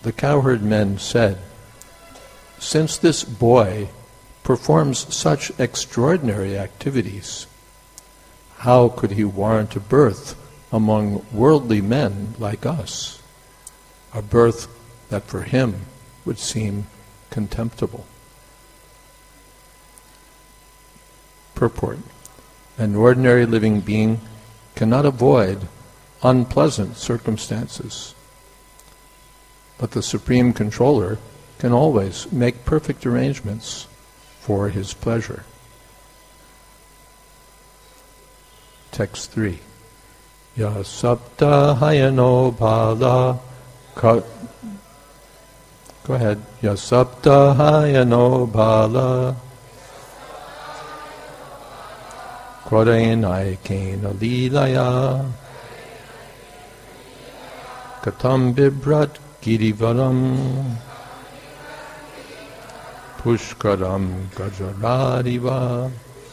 the cowherd men said, "Since this boy performs such extraordinary activities, how could he warrant a birth among worldly men like us? A birth that for him would seem contemptible." Purport. An ordinary living being cannot avoid unpleasant circumstances, but the Supreme Controller can always make perfect arrangements for his pleasure. Text 3. Ya sapta hayano bala Go ahead. Ya sapta hayano bala Kodainai kena lilaya Katam bibrat girivaram Pushkaram gajaradiva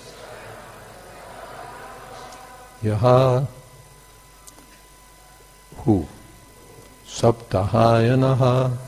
Yaha who Saptahayanaha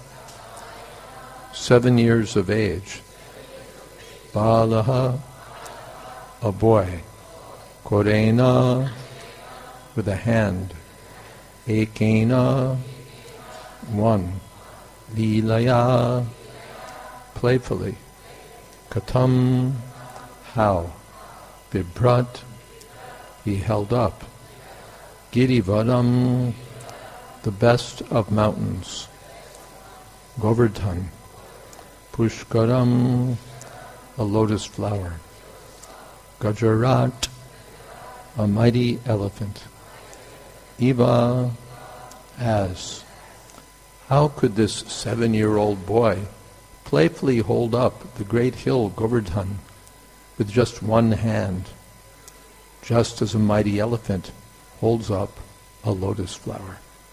7 years of age Balaha a boy Korena with a hand Ekena one Lilaya playfully Katam how Vibrat he held up Girivadam the best of mountains Govardhan Pushkaram a lotus flower Gajarat a mighty elephant Eva as how could this 7-year-old boy playfully hold up the great hill Govardhan with just one hand, just as a mighty elephant holds up a lotus flower.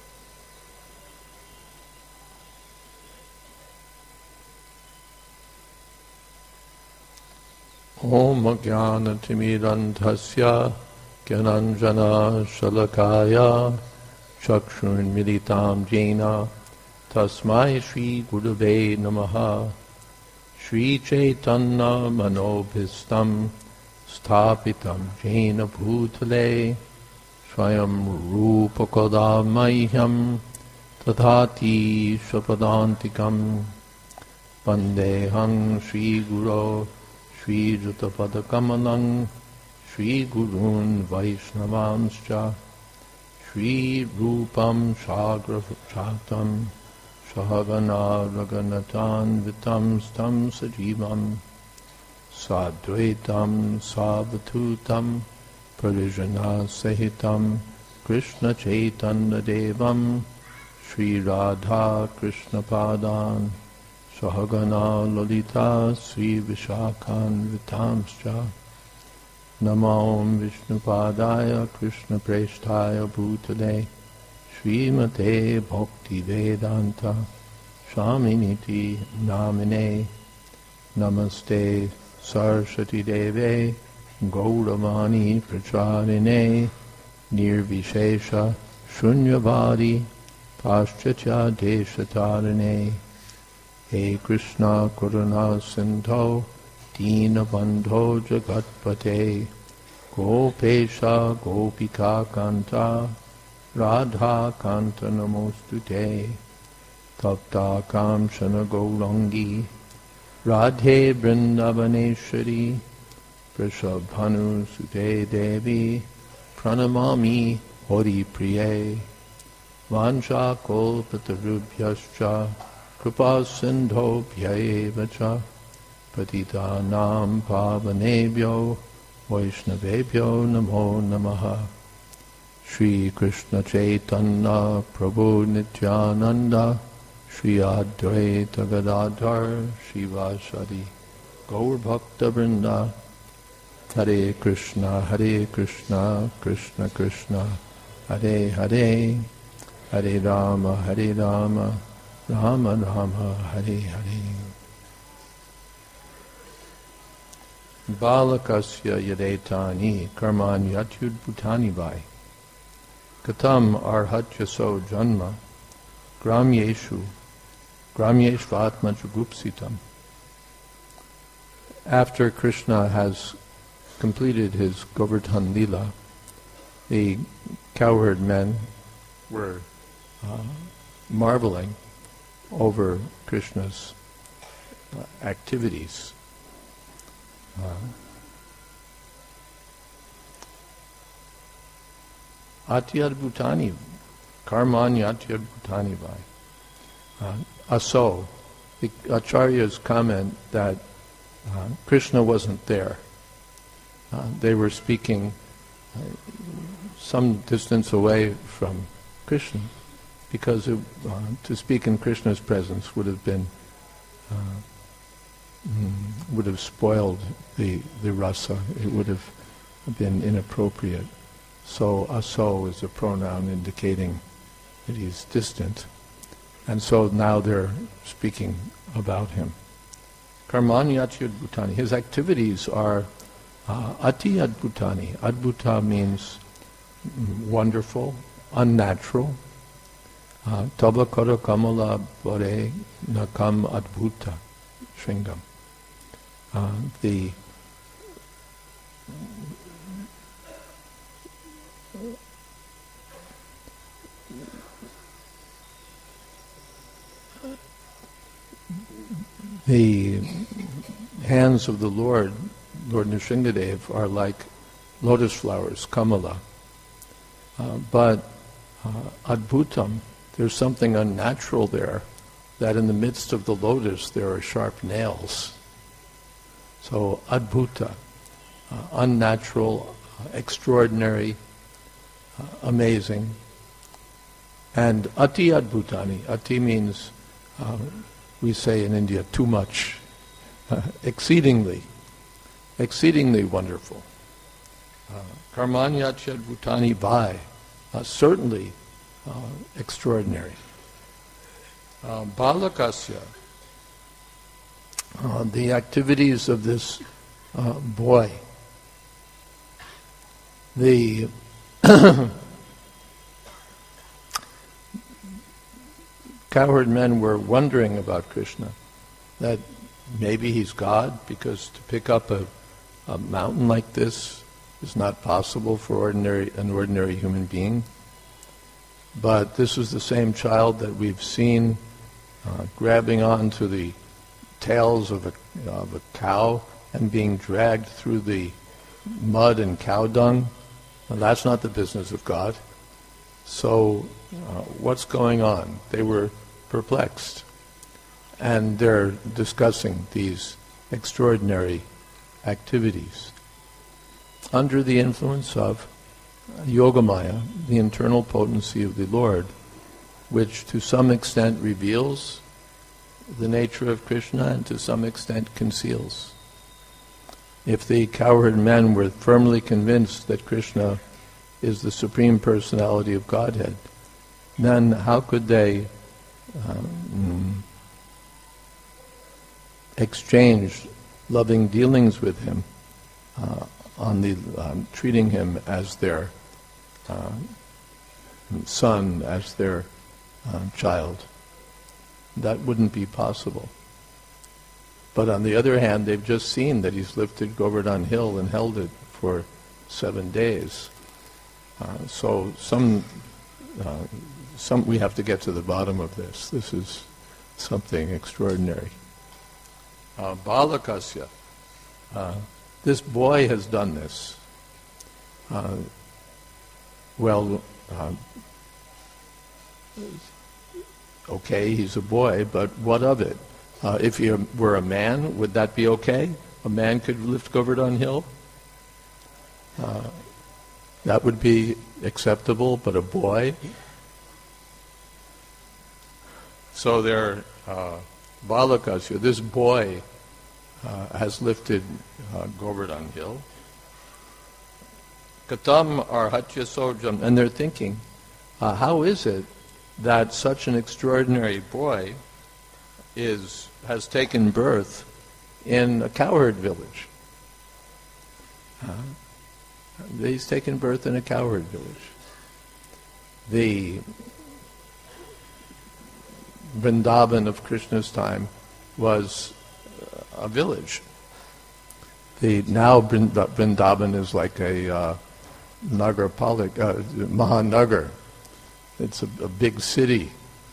Om Jnana Timirantasya Gyananjana Shalakaya Chakshun Militam Jena Tasmai Shri Gurave Namaha Shri Chaitanya Manobhistam Sthapitam Jena Bhutale Swayam Rupa Kodamahyam Tathati Swapadantikam Vandehang Shri Guru Shri Jutapadakamalang Shri Gurun Vaishnavanscha Shri Rupam Shagrachatam Shahagana Raganatan Vitam Stam Sajivam Sadvaitam Savatutam Parijana Sahitam Krishna Chaitanya Devam Shri Radha Krishna Padan Sahagana Lalita Sri Vishakhan Vitamscha Namam Vishnupadaya Krishna Presthaya Bhutale Srimate Bhakti Vedanta Swaminiti Namine Namaste Saraswati Deve Gauravani Pracharine Nirvishesha Shunyavadi Paschatya Deshatarine He Krishna Karuna Sindho Dina Bandho Jagatpate Gopesha Gopika Kanta Radha Kanta Namostute Tapta Kamshana Gaurangi Radhe Vrindavaneshwari Prishabhanu Sute Devi Pranamami Hori Priye Vansha Kolpatarubhyascha Kripa Sindho Bhyayevacha Patitanam Pavanebhyo Vaishnavebhyo Namo Namaha Shri Krishna Chaitanya Prabhu Nityananda Shri Advaita Gadadhar Shivasadi Gaur Bhakta Vrinda Hare Krishna Krishna Krishna Hare Hare Hare Rama Rama Rama Hare Hare Balakasya Yadetani Karman Yatyud Bhutani Vai Katam Arhatyaso Janma Gramyeshu Gramyeshvatma Jugupsitam. After Krishna has completed his Govardhan Lila, the cowherd men were marveling over Krishna's activities. Atyadbhutani, karmani atyadbhutani vai. Aso, the acharyas comment that Krishna wasn't there. They were speaking some distance away from Krishna, because to speak in Krishna's presence would have been would have spoiled the rasa. It would have been inappropriate. So aso is a pronoun indicating that he's distant, and so now they're speaking about him. Karmani ati adbhutani. His activities are ati adbhutani. Adbhuta means wonderful, unnatural. Tava kara kamala bore nakam adbhuta shringam. The hands of the Lord Nrsimhadev, are like lotus flowers, kamala. But adbhutam, there's something unnatural there, that in the midst of the lotus there are sharp nails. So adbhuta, unnatural, extraordinary, amazing. And ati adbhutani, ati means, we say in India, too much, exceedingly wonderful. Karmani ati adbhutani vai, certainly extraordinary. Balakasya, the activities of this boy. The cowherd men were wondering about Krishna, that maybe he's God, because to pick up a mountain like this is not possible for an ordinary human being. But this is the same child that we've seen grabbing onto the tails of a cow and being dragged through the mud and cow dung. Now, that's not the business of God. So what's going on? They were perplexed, and they're discussing these extraordinary activities under the influence of Yogamaya, the internal potency of the Lord, which to some extent reveals the nature of Krishna and to some extent conceals. If the cowherd men were firmly convinced that Krishna is the Supreme Personality of Godhead, then how could they exchange loving dealings with him, treating him as their son, as their child? That wouldn't be possible. But on the other hand, they've just seen that he's lifted Govardhan Hill and held it for 7 days. So we have to get to the bottom of this. This is something extraordinary. Balakasya, this boy has done this. Okay, he's a boy, but what of it? If he were a man, would that be okay? A man could lift Govardhan Hill? That would be acceptable, but a boy? So there, Balakasya, this boy has lifted Govardhan Hill. Katam arhatya sojam, and they're thinking, how is it that such an extraordinary boy has taken birth in a cowherd village? He's taken birth in a cowherd village. Vrindavan of Krishna's time was a village. Now Vrindavan is like a Mahanagar. It's a big city.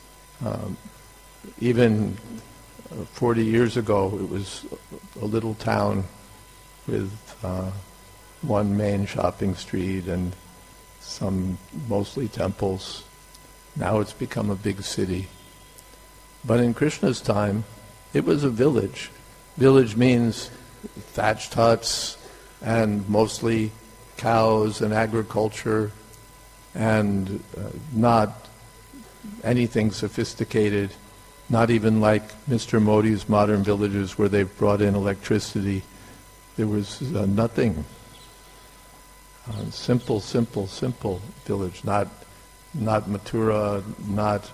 Even 40 years ago, it was a little town with one main shopping street and some mostly temples. Now it's become a big city. But in Krishna's time, it was a village. Village means thatched huts and mostly cows and agriculture and not anything sophisticated, not even like Mr. Modi's modern villages where they've brought in electricity. There was nothing. Simple village, not Mathura, not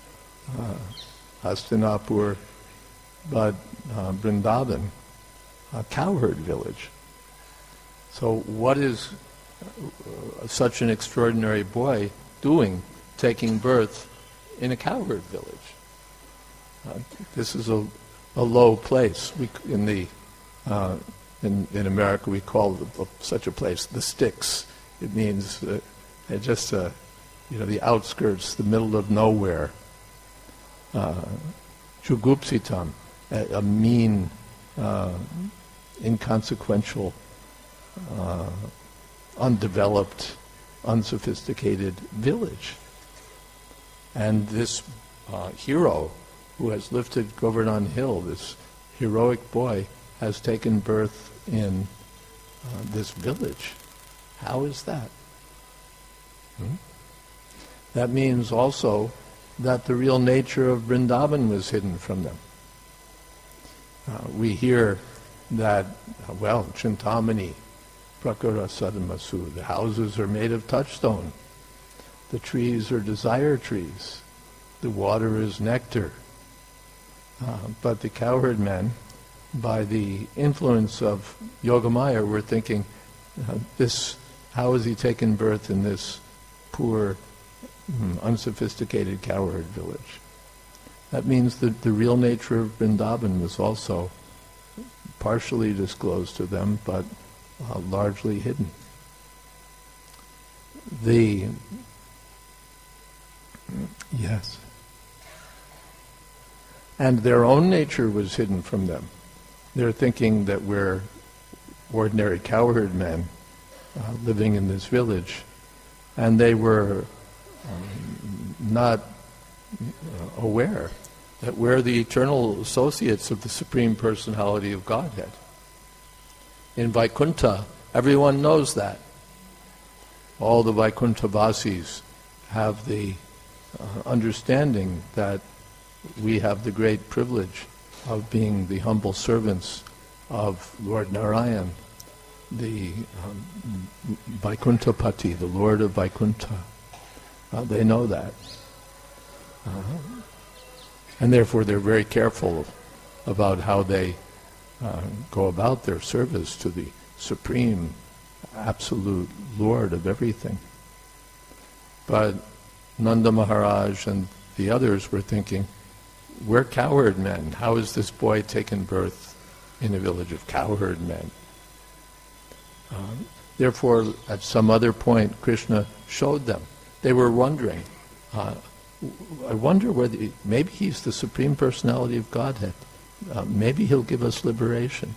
Hastinapur, but Vrindavan, a cowherd village. So what is such an extraordinary boy doing, taking birth in a cowherd village? This is a low place. In America we call such a place the sticks. It means just the outskirts, the middle of nowhere. Jugupsitam, a mean, inconsequential, undeveloped, unsophisticated village. And this hero who has lifted Govardhan Hill, this heroic boy, has taken birth in this village. How is that? That means also that the real nature of Vrindavan was hidden from them. We hear that, Chintamani, Prakara Sadamasu, the houses are made of touchstone. The trees are desire trees. The water is nectar. But the cowherd men, by the influence of Yogamaya, were thinking, how has he taken birth in this poor, unsophisticated cowherd village? That means that the real nature of Vrindavan was also partially disclosed to them, but largely hidden. Yes. And their own nature was hidden from them. They're thinking that we're ordinary cowherd men living in this village, and they were not aware that we're the eternal associates of the Supreme Personality of Godhead. In Vaikuntha, everyone knows that. All the Vaikuntha Vasis have the understanding that we have the great privilege of being the humble servants of Lord Narayan, the Vaikuntapati, the Lord of Vaikuntha. They know that. And therefore they're very careful about how they go about their service to the supreme, absolute Lord of everything. But Nanda Maharaj and the others were thinking, we're cowherd men. How is this boy taken birth in a village of cowherd men? Therefore, at some other point, Krishna showed them. They were wondering, I wonder whether, maybe he's the Supreme Personality of Godhead. Maybe he'll give us liberation.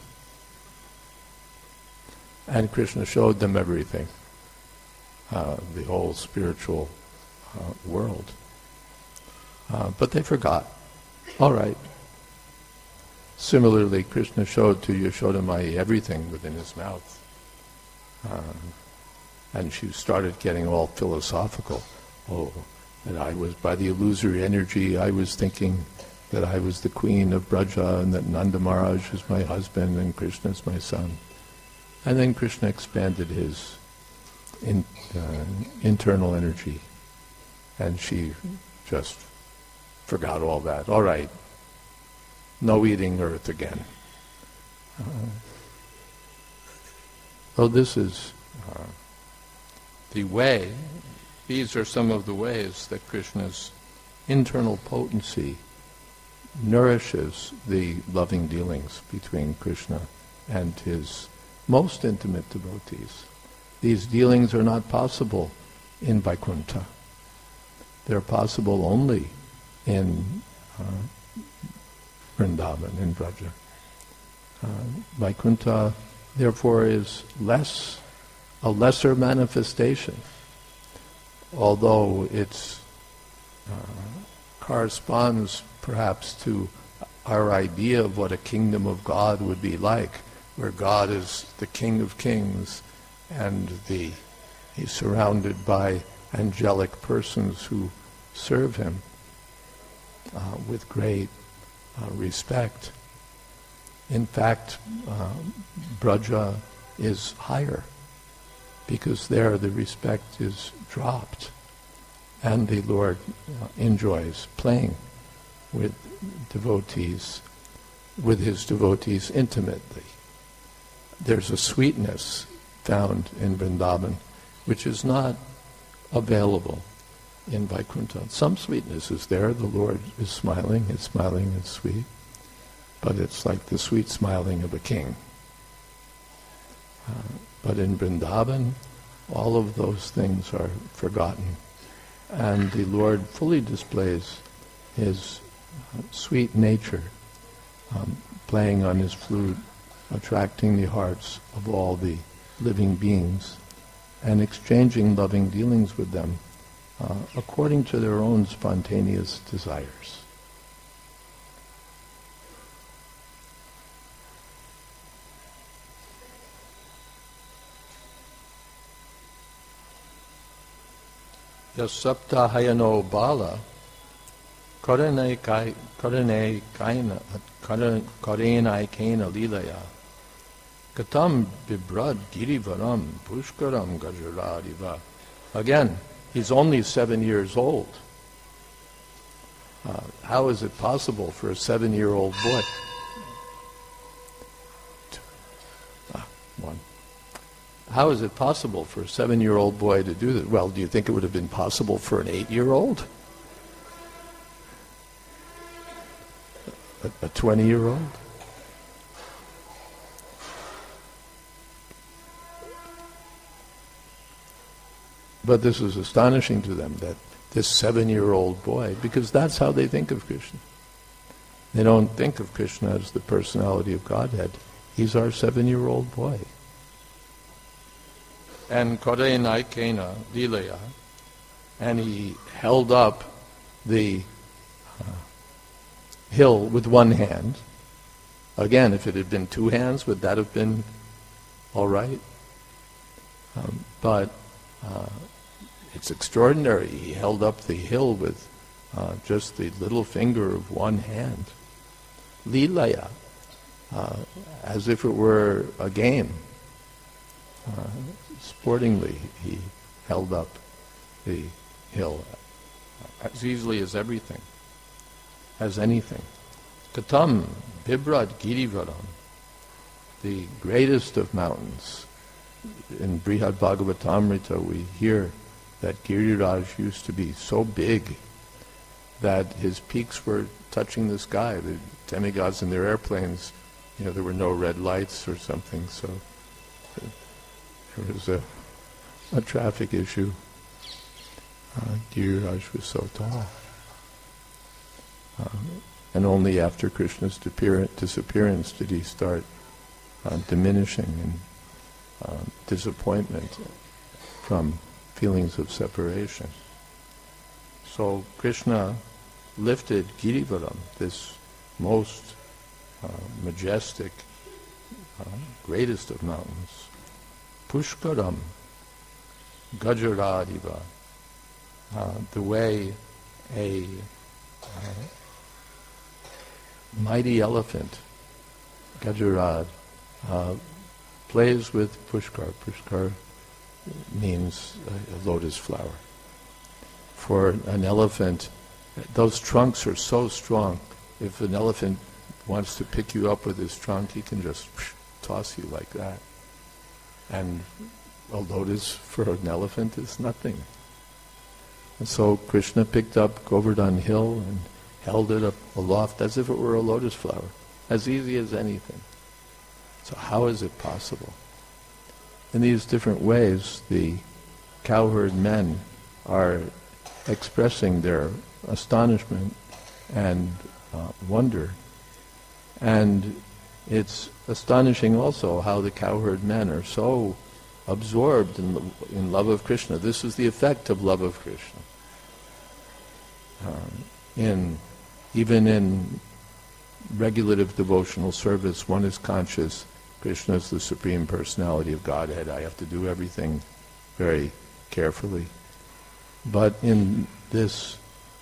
And Krishna showed them everything, the whole spiritual world. But they forgot. All right. Similarly, Krishna showed to Yashoda Mai everything within his mouth. And she started getting all philosophical. And I was, by the illusory energy, I was thinking that I was the queen of Braja and that Nanda Maharaj was my husband and Krishna is my son. And then Krishna expanded his internal energy. And she just forgot all that. All right, no eating earth again. So this is the way. These are some of the ways that Krishna's internal potency nourishes the loving dealings between Krishna and his most intimate devotees. These dealings are not possible in Vaikuntha. They're possible only in Vrindavan, in Vraja. Vaikuntha, therefore, is a lesser manifestation, although it corresponds perhaps to our idea of what a kingdom of God would be like, where God is the King of Kings and he's surrounded by angelic persons who serve him with great respect. In fact, Braja is higher, because there the respect is dropped, and the Lord enjoys playing with his devotees intimately. There's a sweetness found in Vrindavan which is not available in Vaikuntha. Some sweetness is there. The Lord is smiling. His smiling is sweet. But it's like the sweet smiling of a king. But in Vrindavan, all of those things are forgotten. And the Lord fully displays his sweet nature, playing on his flute, attracting the hearts of all the living beings, and exchanging loving dealings with them according to their own spontaneous desires. Yasapta hayano bala karane kaina lilaya katam bibrad girivaram pushkaram gajaradiva. Again, he's only 7 years old. How is it possible for a 7-year-old boy? One. How is it possible for a 7-year-old boy to do that? Well, do you think it would have been possible for an 8-year-old? A 20-year-old? But this is astonishing to them, that this 7-year-old boy, because that's how they think of Krishna. They don't think of Krishna as the personality of Godhead. He's our 7-year-old boy. And Kore Naikena Lilaya, and he held up the hill with one hand. Again, if it had been two hands, would that have been all right? But it's extraordinary. He held up the hill with just the little finger of one hand. Lilaya, as if it were a game. Sportingly, he held up the hill as easily as everything, as anything. Katam Bibrad Girivaram, the greatest of mountains. In Brihad Bhagavatamrita we hear that Giriraj used to be so big that his peaks were touching the sky. The demigods in their airplanes, there were no red lights or something, so there was a traffic issue. Giriraj was so tall. And only after Krishna's disappearance did he start diminishing in disappointment from feelings of separation. So Krishna lifted Girivaram, this most majestic, greatest of mountains, Pushkaram Gajaradiva, the way a mighty elephant, Gajarad, plays with Pushkar. Pushkar means a lotus flower. For an elephant, those trunks are so strong. If an elephant wants to pick you up with his trunk, he can just toss you like that. And a lotus for an elephant is nothing. And so Krishna picked up Govardhan Hill and held it up aloft as if it were a lotus flower, as easy as anything. So how is it possible? In these different ways, the cowherd men are expressing their astonishment and wonder. And it's astonishing also how the cowherd men are so absorbed in love of Krishna. This is the effect of love of Krishna. Even in regulative devotional service, one is conscious Krishna is the Supreme Personality of Godhead. I have to do everything very carefully. But in this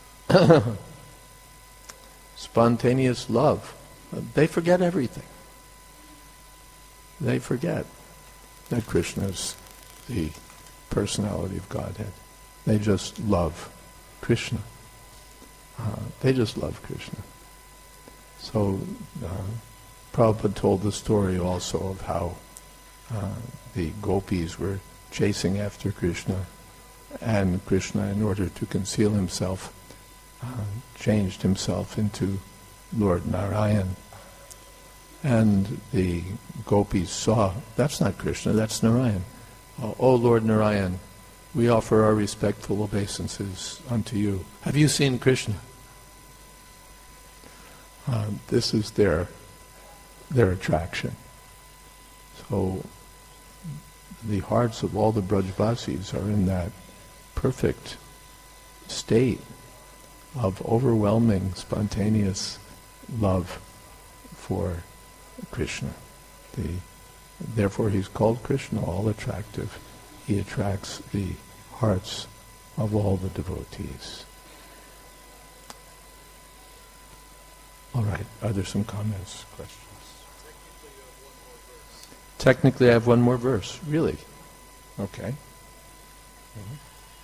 spontaneous love, they forget everything. They forget that Krishna is the personality of Godhead. They just love Krishna. They just love Krishna. So Prabhupada told the story also of how the gopis were chasing after Krishna, and Krishna, in order to conceal himself, changed himself into Lord Narayan. And the gopis saw, that's not Krishna, that's Narayan. Oh Lord Narayan, we offer our respectful obeisances unto you. Have you seen Krishna? This is their attraction. So the hearts of all the Brajvasis are in that perfect state of overwhelming, spontaneous love for Krishna. Therefore he's called Krishna, all attractive. He attracts the hearts of all the devotees. All right, are there some comments, questions? Technically I have one more verse. Really? Okay. Mm-hmm.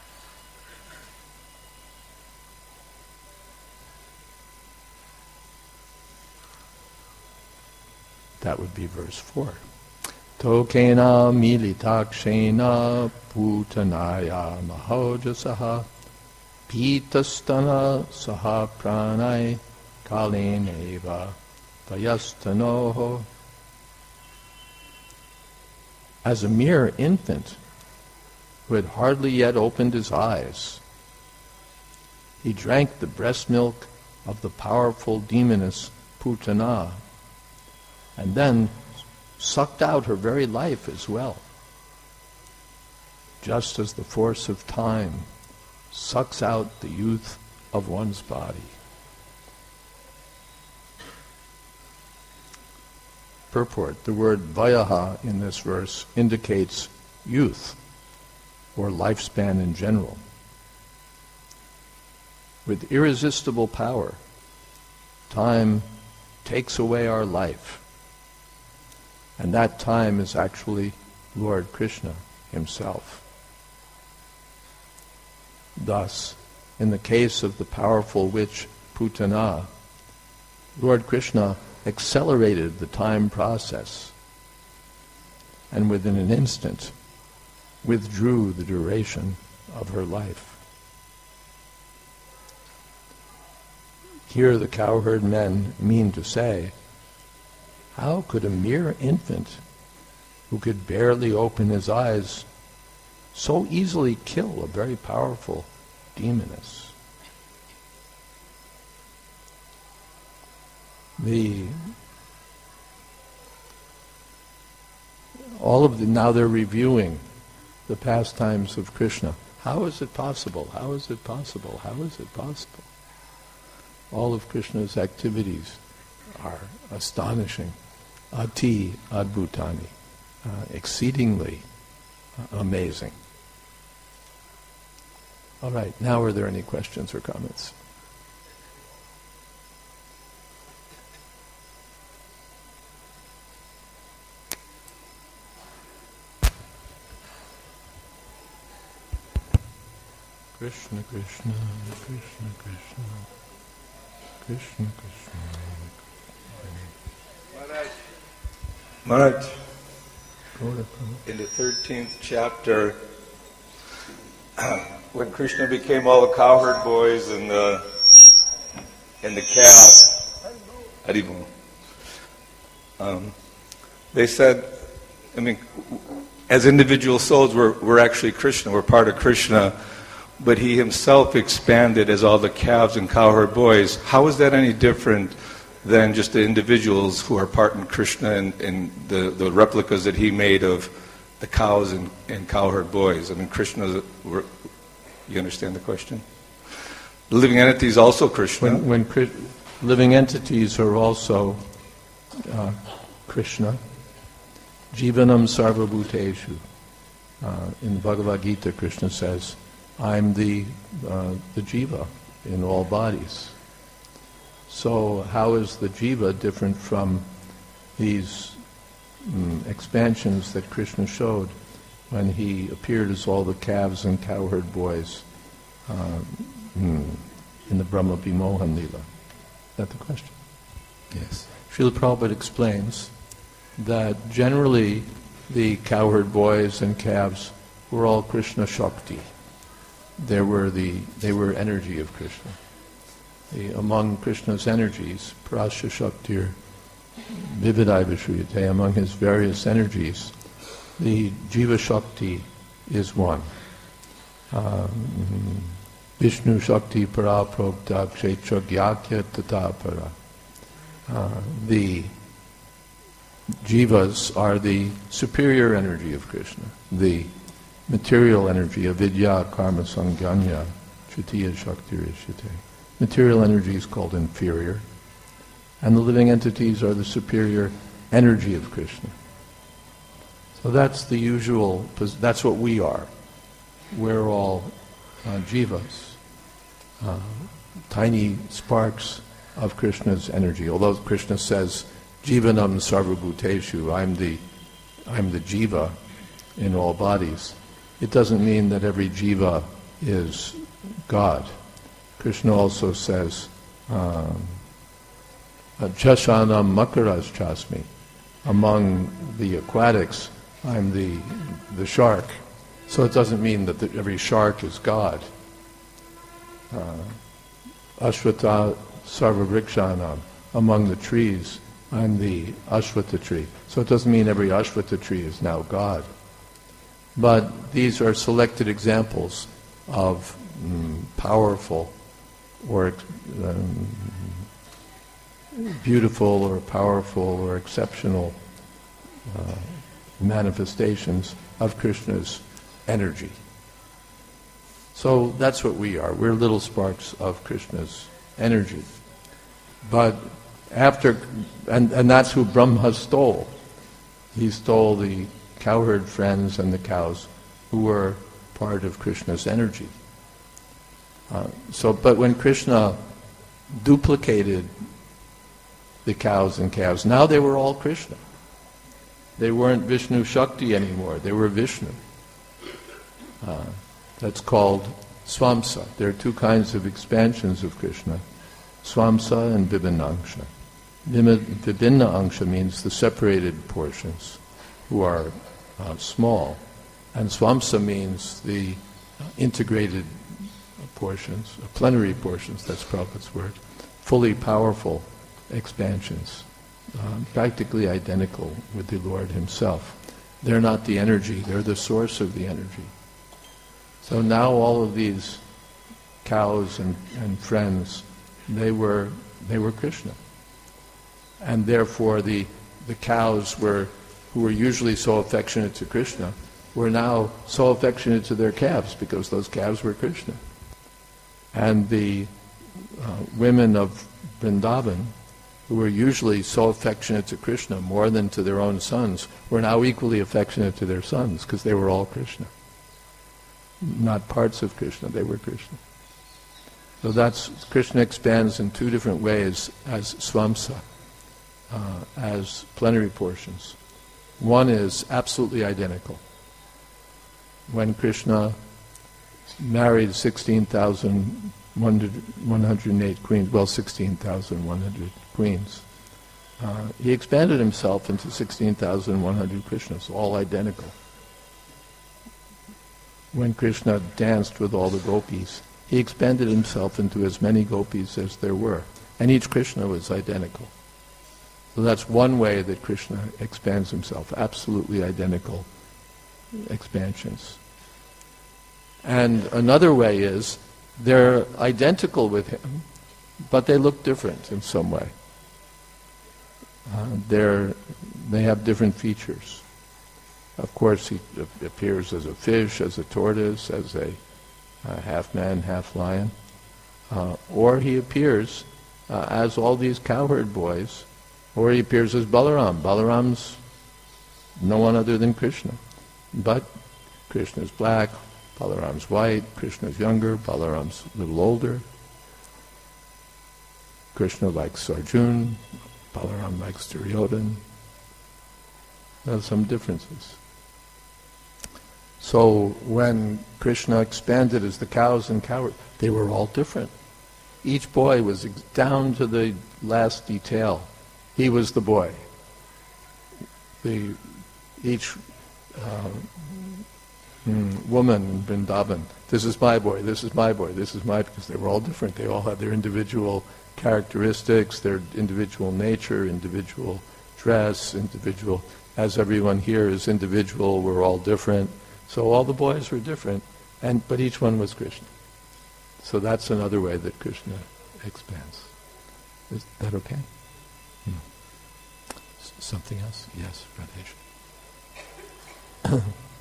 That would be verse 4. Tokena militakshena putanaya mahojasaha pitastana saha pranai kaleneva tayastanoho. As a mere infant who had hardly yet opened his eyes, he drank the breast milk of the powerful demoness Putana, and then sucked out her very life as well, just as the force of time sucks out the youth of one's body. Purport: the word vayaha in this verse indicates youth, or lifespan in general. With irresistible power, time takes away our life. And that time is actually Lord Krishna himself. Thus, in the case of the powerful witch Putana, Lord Krishna accelerated the time process and within an instant withdrew the duration of her life. Here the cowherd men mean to say, how could a mere infant who could barely open his eyes so easily kill a very powerful demoness? Now they're reviewing the pastimes of Krishna. How is it possible? How is it possible? How is it possible? All of Krishna's activities are astonishing. Ati adbhutani, exceedingly amazing. All right, now are there any questions or comments? Krishna, Krishna, Krishna, Krishna, Krishna, Krishna. Maharaj, in the 13th chapter, when Krishna became all the cowherd boys and and the calf. Haribo. They said, as individual souls, we're actually Krishna. We're part of Krishna. But he himself expanded as all the calves and cowherd boys. How is that any different than just the individuals who are part in Krishna and the replicas that he made of the cows and cowherd boys? Krishna, you understand the question? The living entity is also Krishna. When living entities are also Krishna, Jivanam Sarvabhuteshu. In the Bhagavad Gita, Krishna says, I'm the jiva in all bodies. So how is the jiva different from these expansions that Krishna showed when he appeared as all the calves and cowherd boys in the Brahma Vimohan Lila? Is that the question? Yes. Srila Prabhupada explains that generally the cowherd boys and calves were all Krishna Shakti. They were energy of Krishna. Among Krishna's energies, Prasya Shaktir Vividai Vishruyate, among his various energies, the Jiva Shakti is one. Vishnu Shakti Paraprobta Kshetra Gyakya Tata Para. The Jivas are the superior energy of Krishna, the material energy of Vidya, Karma, Sangyanya, Tritiya Shakti Rishyate. Material energy is called inferior, and the living entities are the superior energy of Krishna. So that's the usual, that's what we are. We're all jivas, tiny sparks of Krishna's energy. Although Krishna says, Jivanam Sarvabhuteshu, I'm the jiva in all bodies, it doesn't mean that every jiva is God. Krishna also says, Chashanam Makaras Chasmi. Among the aquatics, I'm the shark. So it doesn't mean that every shark is God. Ashwata Sarvavrikshanam. Among the trees, I'm the Ashwata tree. So it doesn't mean every Ashwata tree is now God. But these are selected examples of powerful or beautiful or powerful or exceptional manifestations of Krishna's energy. So that's what we are. We're little sparks of Krishna's energy. But after, and that's who Brahma stole. He stole the cowherd friends and the cows who were part of Krishna's energy. But when Krishna duplicated the cows and calves, now they were all Krishna. They weren't Vishnu Shakti anymore. They were Vishnu. That's called Swamsa. There are two kinds of expansions of Krishna, Swamsa and Vibhinnangsha. Vibhinnangsha means the separated portions, who are small, and Swamsa means the integrated portions, plenary portions, that's Prabhupada's word, fully powerful expansions, practically identical with the Lord himself. They're not the energy, they're the source of the energy. So now all of these cows and friends, they were Krishna. And therefore the cows who were usually so affectionate to Krishna were now so affectionate to their calves because those calves were Krishna. And the women of Vrindavan, who were usually so affectionate to Krishna more than to their own sons, were now equally affectionate to their sons because they were all Krishna. Not parts of Krishna, they were Krishna. So Krishna expands in two different ways as Swamsa, as plenary portions. One is absolutely identical. When Krishna married 16,108 queens, 16,100 queens, he expanded himself into 16,100 Krishnas, all identical. When Krishna danced with all the gopis, he expanded himself into as many gopis as there were. And each Krishna was identical. So that's one way that Krishna expands himself, absolutely identical expansions. And another way is they're identical with him, but they look different in some way. They have different features. Of course, he appears as a fish, as a tortoise, as a half man, half lion. Or he appears as all these cowherd boys, or he appears as Balaram. Balaram's no one other than Krishna. But Krishna's black, Balaram's white, Krishna's younger, Balaram's a little older. Krishna likes Arjuna, Balaram likes Duryodhana. There are some differences. So when Krishna expanded as the cows and cowherds, they were all different. Each boy was down to the last detail. He was the boy. Each woman in Vrindavan, this is my boy, this is my boy, this is my, because they were all different. They all had their individual characteristics, their individual nature, individual dress, individual, as everyone here is individual, we're all different. So all the boys were different, but each one was Krishna. So that's another way that Krishna expands. Is that okay? Something else? Yes, Radhesh.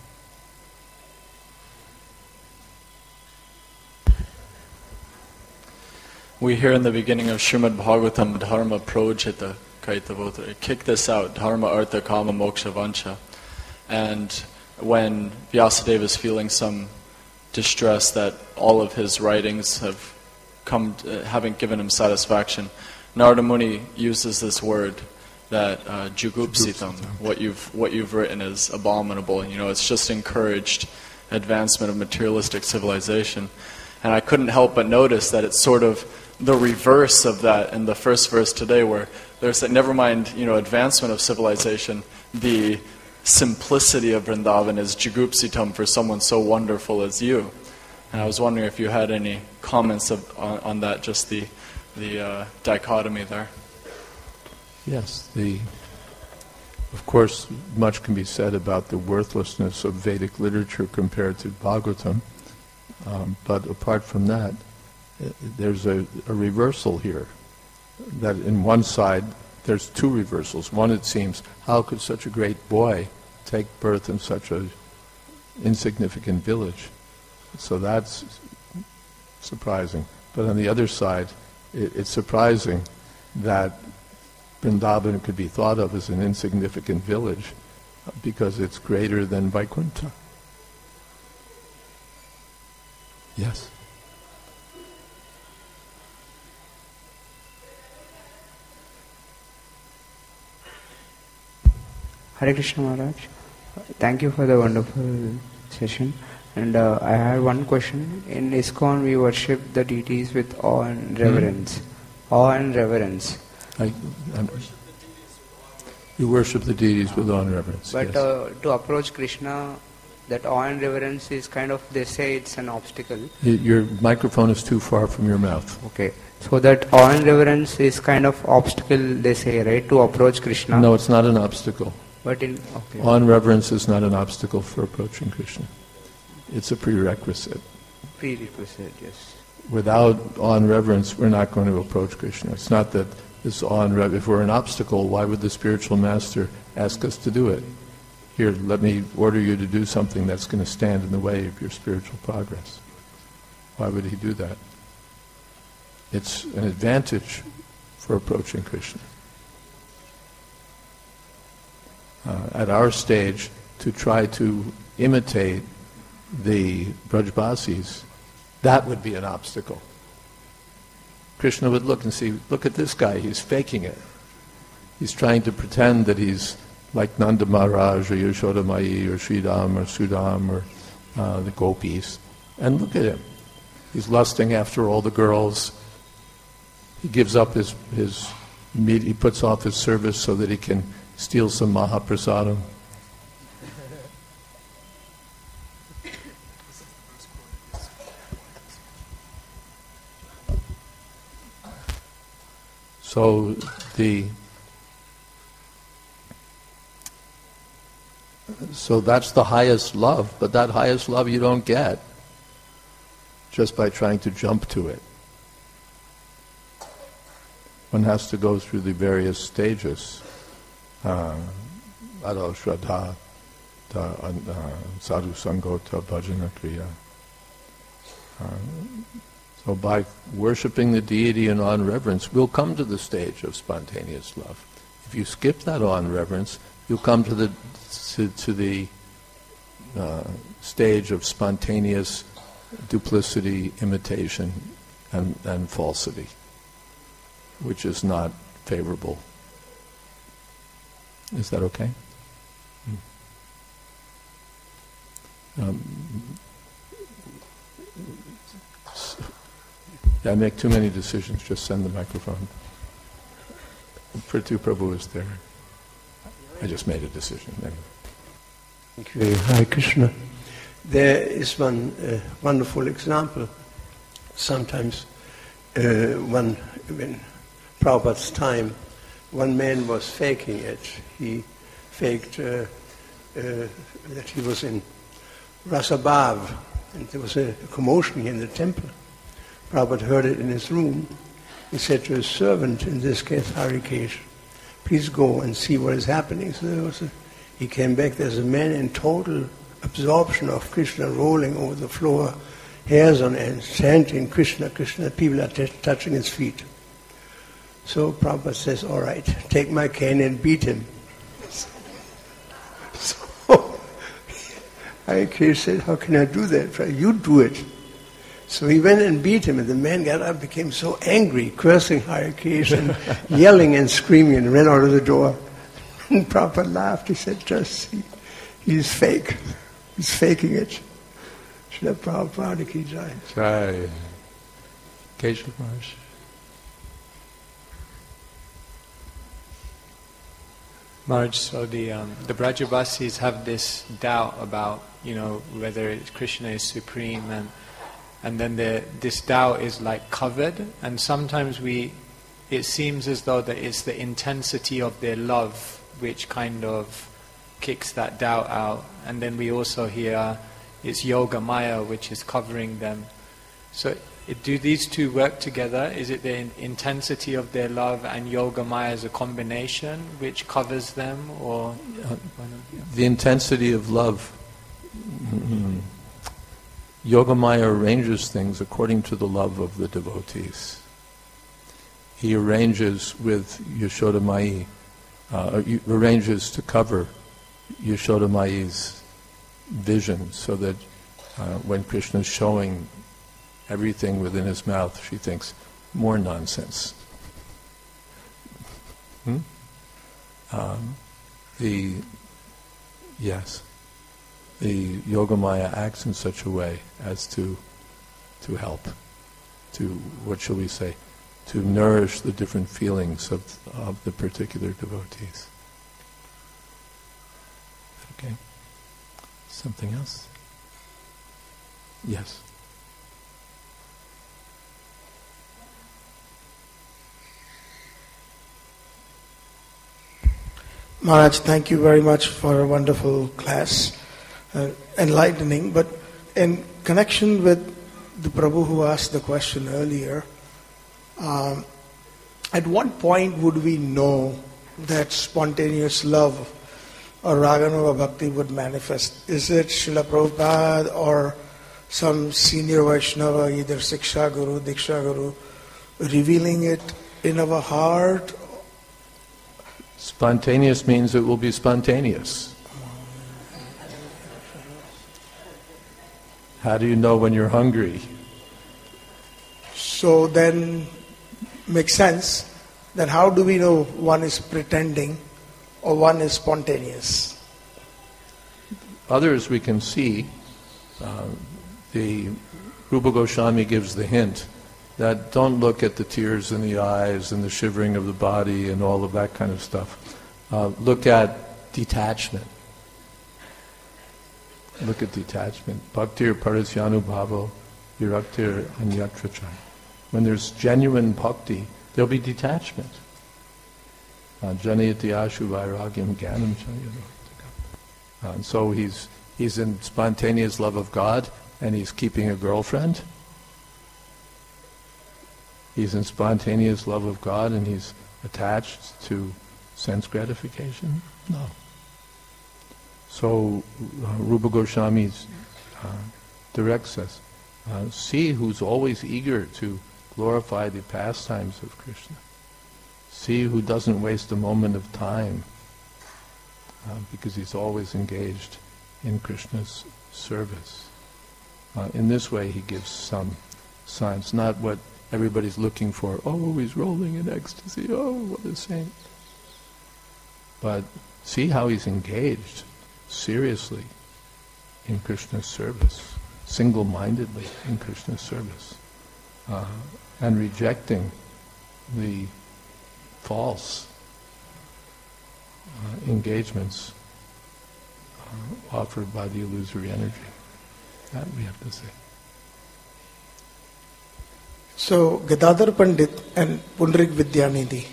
We hear in the beginning of Srimad Bhagavatam, Dharma Projita Kaitavotra. Kick this out, Dharma Artha Kama Moksha Vancha. And when Vyasadeva is feeling some distress that all of his writings haven't given him satisfaction, Narada Muni uses this word that jugupsitam, what you've written is abominable. It's just encouraged advancement of materialistic civilization. And I couldn't help but notice that it's sort of the reverse of that in the first verse today, where they're saying, never mind, advancement of civilization, the simplicity of Vrindavan is jugupsitam for someone so wonderful as you. And I was wondering if you had any comments on that, just the dichotomy there. Yes, of course, much can be said about the worthlessness of Vedic literature compared to Bhagavatam, but apart from that, there's a reversal here. That in one side, there's two reversals. One, it seems, how could such a great boy take birth in such an insignificant village? So that's surprising. But on the other side, it's surprising that Vrindavan could be thought of as an insignificant village because it's greater than Vaikuntha. Yes? Hare Krishna Maharaj. Thank you for the wonderful session. And I had one question. In ISKCON we worship the deities with awe and reverence. Awe and reverence. You worship the deities with awe and reverence. But yes. To approach Krishna, that awe and reverence is kind of, they say it's an obstacle. Your microphone is too far from your mouth. Okay. So that awe and reverence is kind of obstacle, they say, right, to approach Krishna? No, it's not an obstacle. But awe and reverence is not an obstacle for approaching Krishna. It's a prerequisite. Prerequisite, yes. Without awe and reverence, we're not going to approach Krishna. It's not that this awe and reverence, if we're an obstacle, why would the spiritual master ask us to do it? Here, let me order you to do something that's going to stand in the way of your spiritual progress. Why would he do that? It's an advantage for approaching Krishna. At our stage, to try to imitate the Brajbasis, that would be an obstacle. Krishna would look and see, look at this guy, he's faking it. He's trying to pretend that he's like Nanda Maharaj or Yashoda Mai or Sridham or Sudam or the gopis. And look at him. He's lusting after all the girls. He gives up his meat, he puts off his service so that he can steal some Mahaprasadam. So that's the highest love, but that highest love you don't get just by trying to jump to it. One has to go through the various stages. Ado Shraddha, Sadhu Sangota, Bhajana Kriya. So by worshipping the deity in awe and reverence, we'll come to the stage of spontaneous love. If you skip that awe and reverence, you'll come to the stage of spontaneous duplicity, imitation, and falsity, which is not favorable. Is that okay? I make too many decisions, just send the microphone. Prithu Prabhu is there. I just made a decision. Thank you. Hare Krishna. There is one wonderful example. Sometimes in Prabhupada's time, one man was faking it. He faked that he was in Rasabhav, and there was a commotion in the temple. Prabhupada heard it in his room. He said to his servant, in this case Harikesh, please go and see what is happening. So he came back, there's a man in total absorption of Krishna, rolling over the floor, hairs on end, chanting Krishna, Krishna, people are touching his feet. So Prabhupada says, all right, take my cane and beat him. So Harikesh said, how can I do that? You do it. So he went and beat him, and the man got up, became so angry, cursing Harikesh and yelling and screaming, and ran out of the door. And Prabhupada laughed. He said, just see, he's fake. He's faking it. Srila Prabhupada ki jai. Jai. Keshav Maharaj. Maharaj, so the Brajavasis have this doubt about, whether Krishna is supreme, and then this doubt is like covered, and sometimes it seems as though that it's the intensity of their love which kind of kicks that doubt out, and then we also hear it's Yoga Maya which is covering them. So do these two work together? Is it the intensity of their love and Yoga Maya as a combination which covers them, or the intensity of love? Yogamaya arranges things according to the love of the devotees. He arranges with Yashoda Mai, arranges to cover Yashoda Mai's vision, so that when Krishna is showing everything within his mouth, she thinks, more nonsense. The Yogamaya acts in such a way as to help, to, what shall we say, to nourish the different feelings of the particular devotees. Okay. Something else? Yes. Maharaj, thank you very much for a wonderful class. Enlightening, but in connection with the Prabhu who asked the question earlier, at what point would we know that spontaneous love or Raganuga Bhakti would manifest? Is it Srila Prabhupada or some senior Vaishnava, either Siksha Guru, Diksha Guru, revealing it in our heart? Spontaneous means it will be spontaneous. How do you know when you're hungry? So then, makes sense, then how do we know one is pretending or one is spontaneous? Others we can see. The Rupa Goswami gives the hint that don't look at the tears in the eyes and the shivering of the body and all of that kind of stuff. Look at detachment. Look at detachment. Bhaktir Parisyanu Bhavo Viraktir Anyatracha. When there's genuine bhakti, there'll be detachment. Janayati ashu vairagyam jnanam cha. And so he's in spontaneous love of God, and he's keeping a girlfriend. He's in spontaneous love of God, and he's attached to sense gratification? No. So Rupa Goswami directs us, see who's always eager to glorify the pastimes of Krishna. See who doesn't waste a moment of time, because he's always engaged in Krishna's service. In this way he gives some signs, not what everybody's looking for. Oh, he's rolling in ecstasy. Oh, what a saint. But see how he's engaged seriously in Krishna's service, single-mindedly in Krishna's service, and rejecting the false engagements offered by the illusory energy. That we have to say. So, Gadadhar Pandit and Pundarik Vidyanidhi.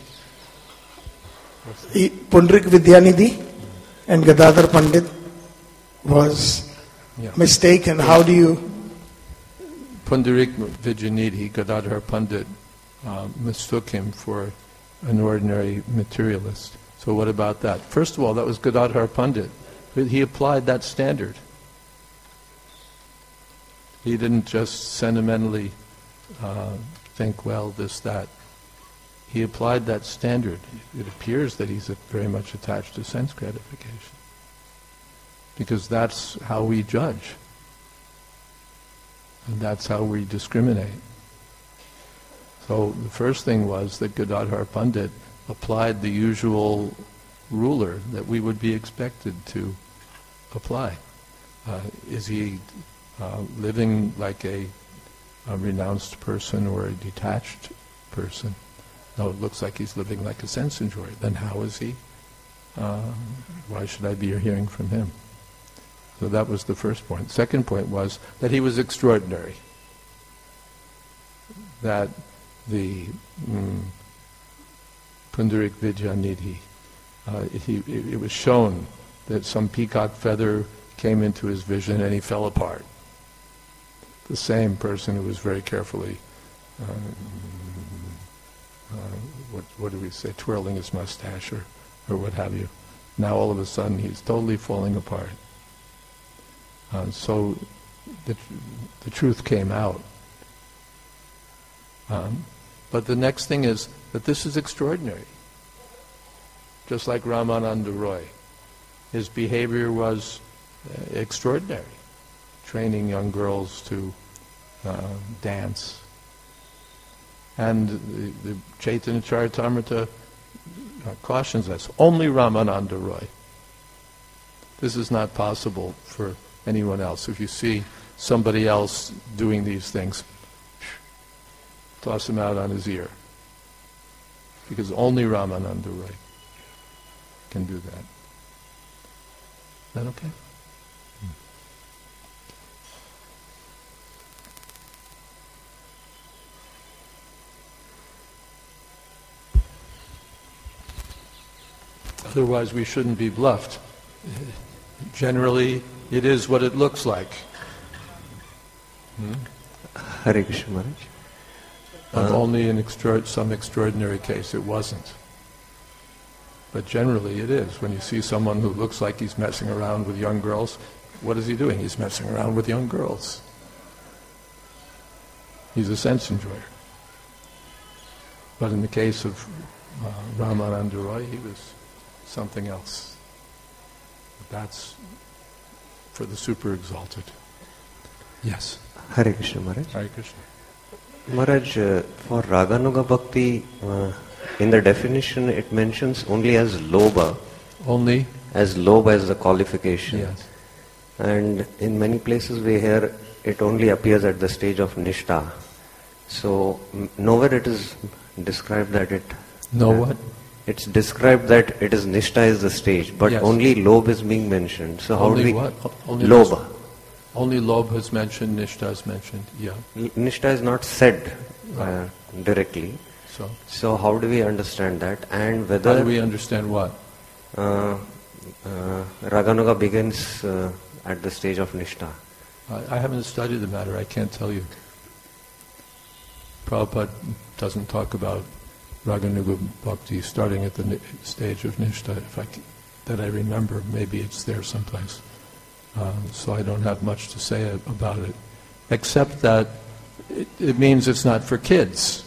Pundarik Vidyanidhi and Gadadhar Pandit was mistaken. How do you... Pundarik Vidyanidhi, Gadadhar Pandit, mistook him for an ordinary materialist. So what about that? First of all, that was Gadadhar Pandit. He applied that standard. He didn't just sentimentally think, well, this, that. He applied that standard. It appears that he's very much attached to sense gratification, because that's how we judge, and that's how we discriminate. So the first thing was that Gadadhar Pandit applied the usual ruler that we would be expected to apply. Is he living like a renounced person or a detached person? No, it looks like he's living like a sense enjoyer. Then how is he? Why should I be hearing from him? So that was the first point. Second point was that he was extraordinary. That the Pundarik Vidyanidhi, it was shown that some peacock feather came into his vision and he fell apart. The same person who was very carefully, what do we say, twirling his mustache or what have you. Now all of a sudden he's totally falling apart. So the truth came out. But the next thing is that this is extraordinary. Just like Ramananda Roy. His behavior was extraordinary. Training young girls to dance. And the Chaitanya Charitamrita cautions us, only Ramananda Roy. This is not possible for anyone else. If you see somebody else doing these things, toss him out on his ear. Because only Ramananda Roy can do that. Is that okay? Otherwise we shouldn't be bluffed. Generally, it is what it looks like. Hare Krishna Maharaj. But only in some extraordinary case it wasn't. But generally it is. When you see someone who looks like he's messing around with young girls, what is he doing? He's messing around with young girls. He's a sense enjoyer. But in the case of Ramananda Roy, he was something else. That's for the super exalted. Yes. Hare Krishna Maharaj. Hare Krishna. Maharaj, for Raganuga Bhakti, in the definition it mentions only as lobha. Only? As lobha as the qualification. Yes. And in many places we hear it only appears at the stage of nishtha. So nowhere it is described that it... What? It's described that it is nishtha is the stage, but yes. Only lobha is being mentioned. So how only do we... What? Only lobha. Only lobha is mentioned, nishtha is mentioned, yeah. Nishtha is not said directly. So how do we understand that? And How whether do we understand what? Raganuga begins at the stage of Nishtha? I haven't studied the matter, I can't tell you. Prabhupada doesn't talk about Raganuga Bhakti starting at the stage of Nishtha, that I remember. Maybe it's there someplace. So I don't have much to say about it, except that it means it's not for kids.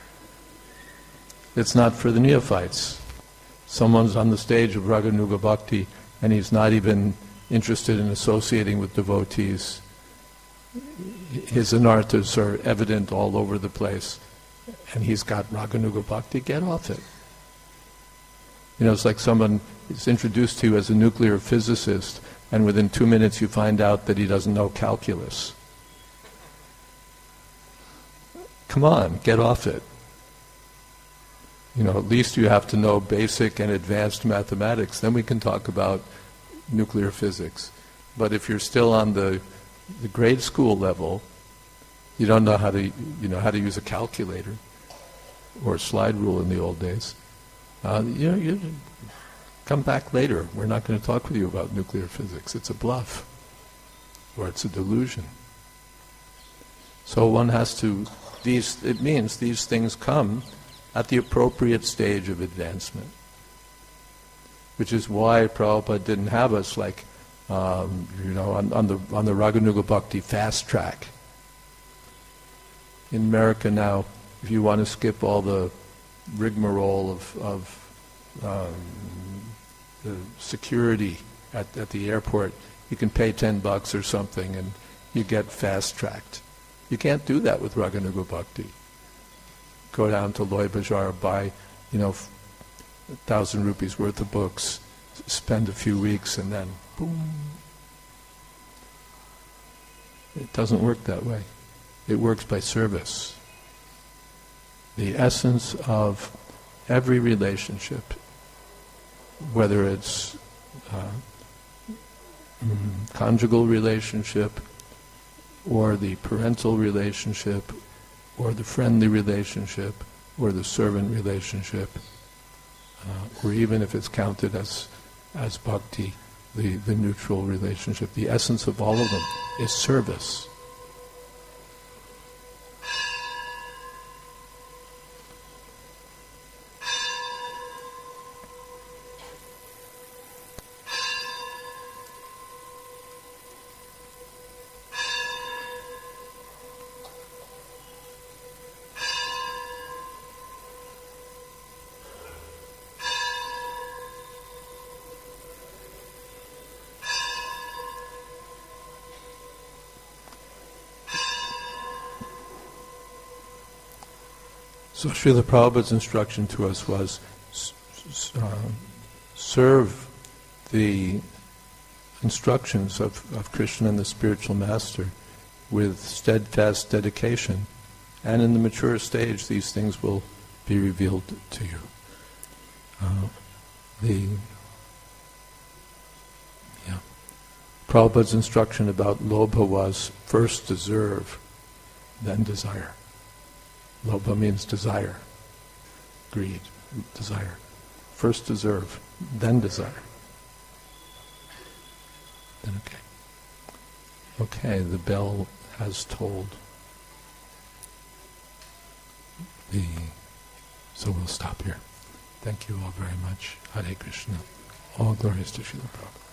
It's not for the neophytes. Someone's on the stage of Raganuga Bhakti and he's not even interested in associating with devotees. His anarthas are evident all over the place, and he's got Raganuga Bhakti. Get off it. It's like someone is introduced to you as a nuclear physicist, and within 2 minutes you find out that he doesn't know calculus. Come on, get off it. At least you have to know basic and advanced mathematics. Then we can talk about nuclear physics. But if you're still on the grade school level, you don't know how to use a calculator or a slide rule in the old days. You come back later. We're not going to talk with you about nuclear physics. It's a bluff, or it's a delusion. So one has to. It means these things come at the appropriate stage of advancement, which is why Prabhupada didn't have us like, on the Raganuga Bhakti fast track. In America now, if you want to skip all the rigmarole of the security at the airport, you can pay $10 or something and you get fast tracked. You can't do that with Raganuga Bhakti. Go down to Loy Bazaar, buy, 1,000 rupees worth of books, spend a few weeks, and then boom. It doesn't work that way. It works by service. The essence of every relationship, whether it's conjugal relationship, or the parental relationship, or the friendly relationship, or the servant relationship, or even if it's counted as bhakti, the neutral relationship. The essence of all of them is service. So Srila Prabhupada's instruction to us was serve the instructions of Krishna and the spiritual master with steadfast dedication, and in the mature stage these things will be revealed to you. Prabhupada's instruction about lobha was first deserve, then desire. Lobha means desire, greed, desire. First deserve, then desire. Then okay. Okay, the bell has tolled. So we'll stop here. Thank you all very much. Hare Krishna. All glories to Srila Prabhupada.